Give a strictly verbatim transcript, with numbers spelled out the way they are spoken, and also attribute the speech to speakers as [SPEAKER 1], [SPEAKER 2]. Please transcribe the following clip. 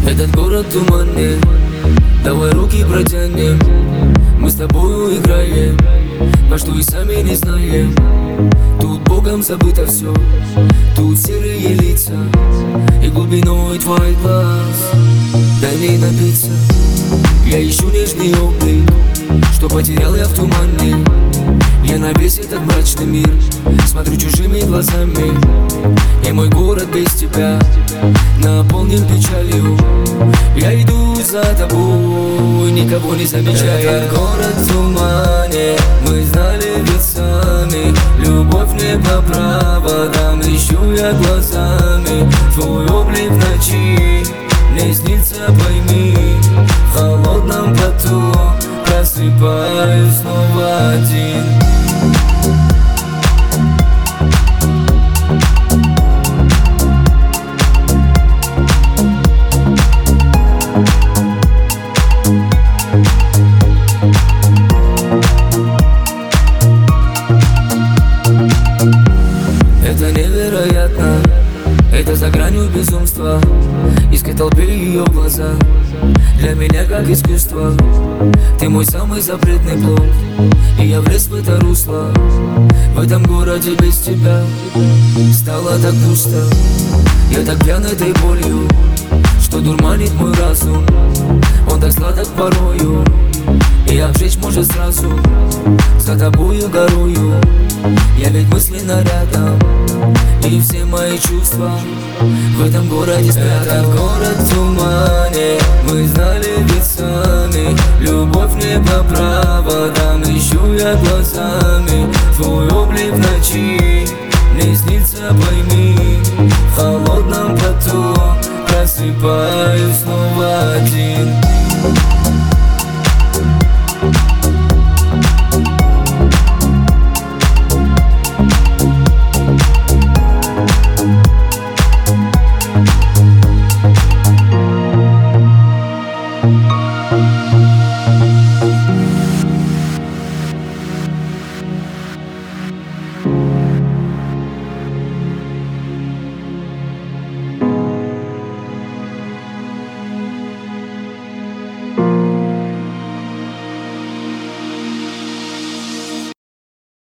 [SPEAKER 1] Этот город туманный, давай руки протянем. Мы с тобою играем, во что и сами не знаем. Тут Богом забыто все, тут серые лица и глубиной твой глаз. Дай мне напиться, я ищу нежный облик, что потерял я в тумане. Я на весь этот мрачный мир смотрю чужими глазами, и мой город без тебя наполнен печалью. Я иду за тобой, никого не замечая. Этот город в тумане, мы знали ведь сами. Любовь не по проводам, ищу я глазами. Твой облик в ночи мне снится, пойми. В холодном поту просыпаюсь снова один. Это невероятно, это за гранью безумства. Искать толпе ее глаза для меня как искусство. Ты мой самый запретный плод, и я влез в это русло. В этом городе без тебя стало так пусто. Я так пьян этой болью, что дурманит мой разум. Он так сладок порою, и обжечь может сразу. За тобою горою, я ведь мысленно рядом, и все мои чувства в этом городе спрятаны. Этот город в тумане, мы знали ведь сами. Любовь не по проводам, ищу я глазами. Твой облик в ночи мне снится, пойми. В холодном поту просыпаюсь